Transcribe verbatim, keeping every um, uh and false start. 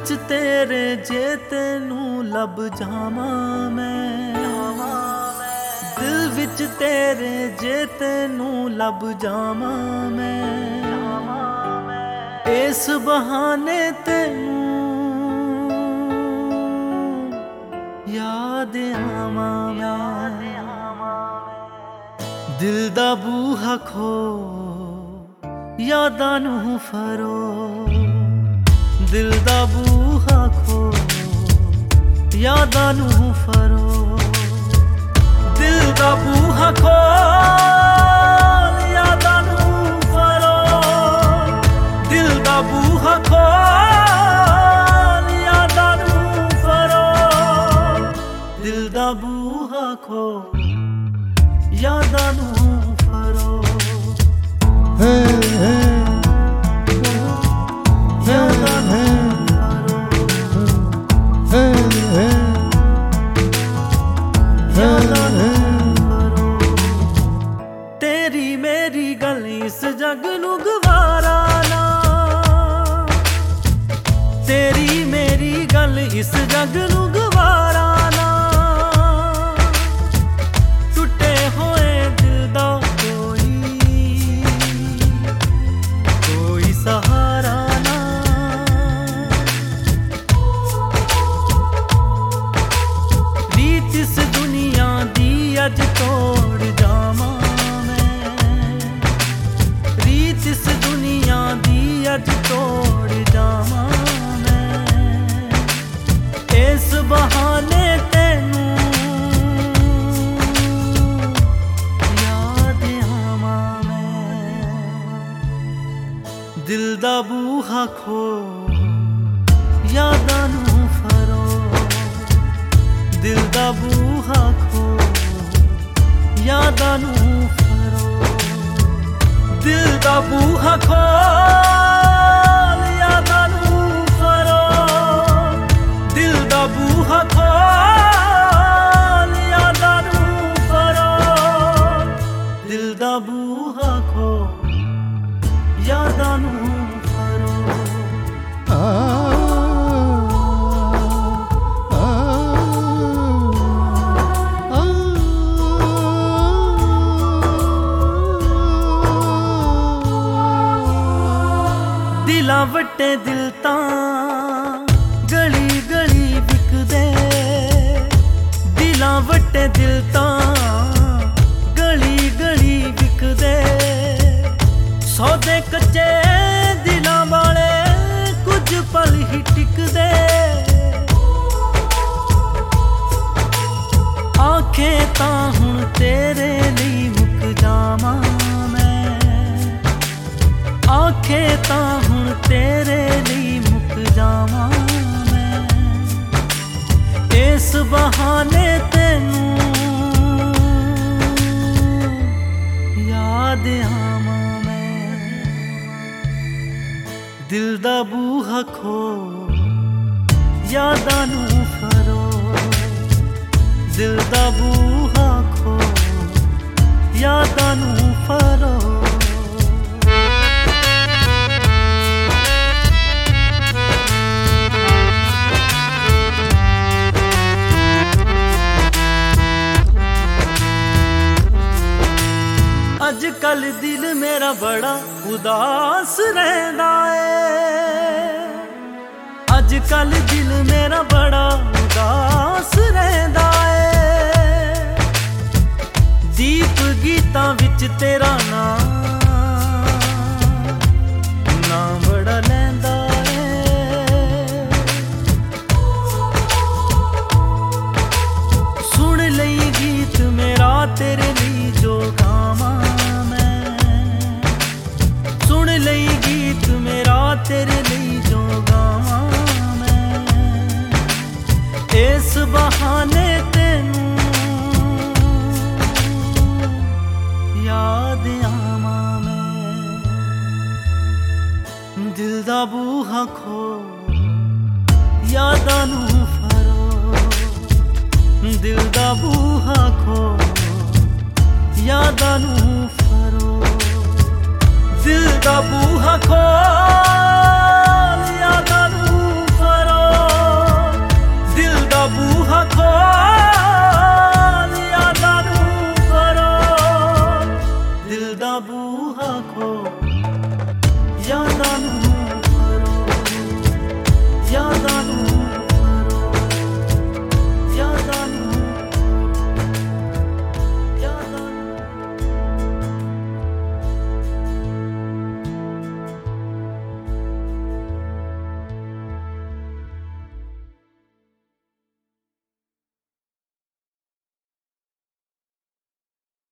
विच तेरे जे तेनू लब जावां मैं, दिल विच तेरे जे तेनू लब जावां मैं, इस बहाने तेनू याद आवां मैं। दिल दा बूहा खो यादां नू फरो, दिल दा बूहा खो यादां नू फरो, दिल दा बूहा खो यादां नू फरो, दिल दा बूहा खो यादां नू फरो, दिल दा बूहा खो यादां नू फरो। Hey, hey. तेरी मेरी गल इस जग नू गवारा ना, तेरी मेरी गल इस जग नू गवारा ना, टुटे होए दिल दा कोई कोई सहारा ना, रीत इस दुनिया दी अज तोड़ जावां मैं, रीत इस दुनिया दी अज तोड़ जावां मैं, इस बहाने तेनू याद आवां मैं। दिल दा बूहा खो यादां नू फरो, दिल दा बूहा खो यादां नू फरो, दिल दा बूहा खो यादां नू फरो, दिल दा बूहा खो यादां नू फरो, दिल दा बूहा खो यादां नू फरो। दिलां वट्टे दिल तां गली गली विकदे, दिलां वट्टे दिल तां गली गली विकदे, सौदे कच्चे दिलां वाले कुछ पल ही टिकदे, आंखें तां हुण तेरे लिए मुक जावां मैं, आंखें तां हुण तेरे लिए मुक जावां मैं, इस बहाने तेनू याद आवां मैं। दिल दा बूहा खो यादां नू फरो, दिल दा बूहा खो यादां नू फरो। अज कल दिल मेरा बड़ा उदास रहंदा है, अज कल दिल मेरा बड़ा उदास रहंदा है, दीप गीतां विच तेरा नाम नाम बड़ा लैंदा है, सुन लई गीत मेरा तेरे लिए जो गावां लई गीत मेरा तेरे लिए जो गावां मैं, इस बहाने तेनू याद आवां मैं। दिल दा बूहा खो यादां नू फरो, दिल दा बूहा खो यादां नू फरो, दिल दा बूहा खो